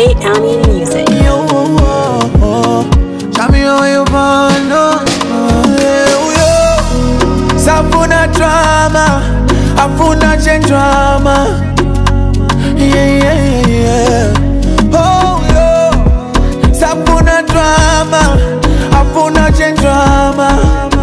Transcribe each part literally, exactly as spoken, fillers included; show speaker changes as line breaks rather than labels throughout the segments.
K Army Music.
Yo, oh, oh. Tell me how you want, no. Yo, yo. Safuna drama, afuna chen drama. Yeah, yeah, yeah. Oh, yo. Safuna drama, afuna chen drama.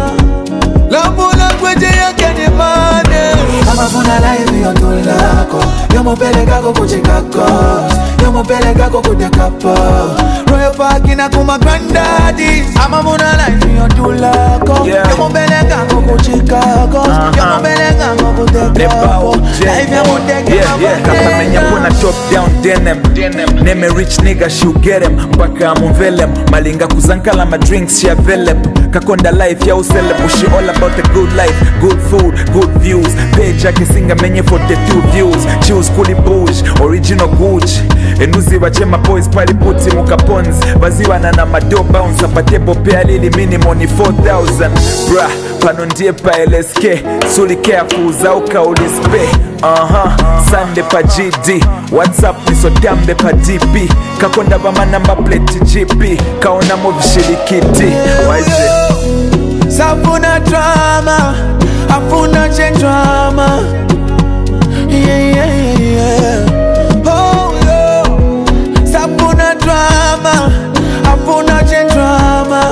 Lambula kweje yake ni mane. Kama funa live yo tulako. Yo mopeleka ko Chicago. Yo mopeleka ko kudekapo. Royal Park ina kuma granddaddy. Ama muna life yo tulako. Yo mopeleka ko Chicago. Yo mopeleka ko kudekapo. Life yo moteke
yeah, yeah. Kaka menya puna top down denim Neme rich nigga she'll get him Mpaka amuvelem Malinga kuzankala ma drinks she avelep Kakonda life ya uselep She all about the good life Good food, good views Page yake singa menye forty-two views Choose kuli bush, original Gucci Enuzi wachema boys pali puti mukaponzi Baziwa na na mado bounce Apatebo pea lili minimum ni four thousand Bra, panondie pa L S K Suli careful zauka ulispe Aha, uh-huh. Sunday pa G D WhatsApp niso dambe pa D P Kakonda ba manamba plate G P Kaona mo vishirikiti Waize
Safuna drama Afuna chen drama. Yeah, yeah, yeah. Oh, yo. Safuna drama Afuna chen drama.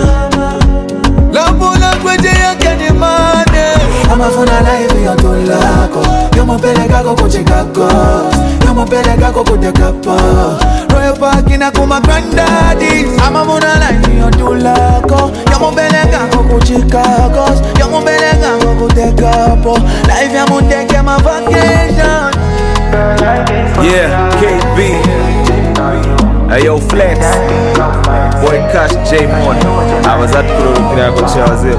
Lambula kweje yake ni mane. Ama funa live yo tulako. Yo mopeleka ko Chicago. Yo mopeleka ko kudekapo. Royal Park ina kuma granddaddy. Ama muna live yo tulako. Yo mopeleka ko Chicago. Yo mopeleka ko kudekapo. Life ya muteke ma vacation.
Yeah, K B Ayo Flex Boy Cash J Mon Abazati kururukira ko chaze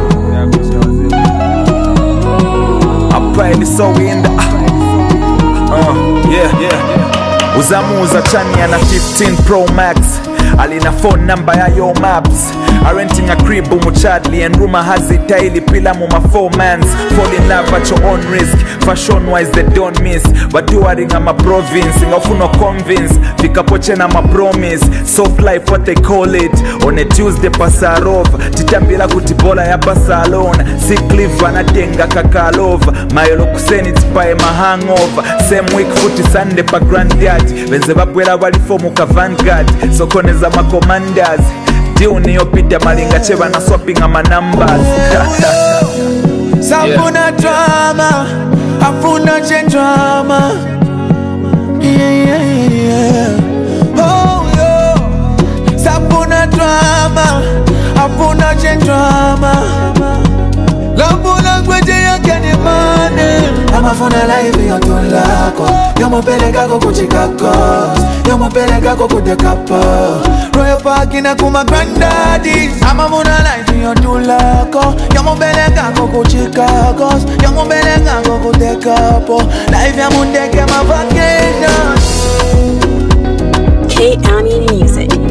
Apali so we in the uh, yeah, yeah. Uzamuza chani ana fifteen Pro Max Alina phone number ya yo maps Renting a crib umu Chadley and rumor has it daily pila muma four mans Fall in love at your own risk Fashion wise they don't miss But you are in a province Ingafu no convince Fika poche na ma promise Soft life what they call it On a Tuesday pasarov Titambila kutibola ya pasalone Sick leave wanatenga kakalova Mayolo kuseni tipae ma hangover Same week footy Sunday pa granddad Benze babwela walifomu ka vanguard Sokoneza ma commanders Diu niyo pita malinga cheva na swapping ama numbers.
Safuna drama, afuna chen drama. Yeah, yeah, yeah. Oh, yo. Safuna drama, afuna chen drama. Lambula kweje yake ni mane. Ama funa live yo tulako. Yo mopeleka ko Chicago. Yo mopeleka ko kudekapo. Royal Park ina kuma granddaddy. Ama muna life yo tulako. Yo mopeleka ko Chicago. Yo mopeleka ko kudekapo. Life ya muteke ma vacation.
K Army Music.